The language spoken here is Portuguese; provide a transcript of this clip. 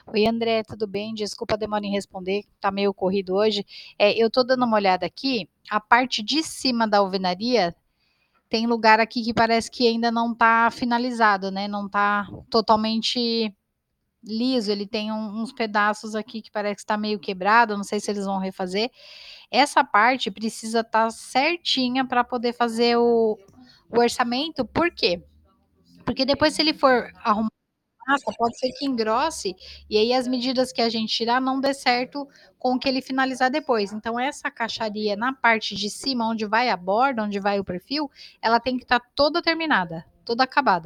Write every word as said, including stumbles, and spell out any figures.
Oi André, tudo bem? Desculpa a demora em responder, tá meio corrido hoje. Eh, eu tô dando uma olhada aqui, a parte de cima da alvenaria, tem lugar aqui que parece que ainda não tá finalizado, né, não tá totalmente liso, ele tem um uns pedaços aqui que parece que tá meio quebrado, não sei se eles vão refazer. Essa parte precisa estar certinha pra poder fazer o o orçamento, por quê? Porque depois se ele for arrumar massa, pode ser que engrosse, e aí as medidas que a gente tirar não dê certo com o que ele finalizar depois. Então essa caixaria na parte de cima, onde vai a borda, onde vai o perfil, ela tem que estar toda terminada, toda acabada.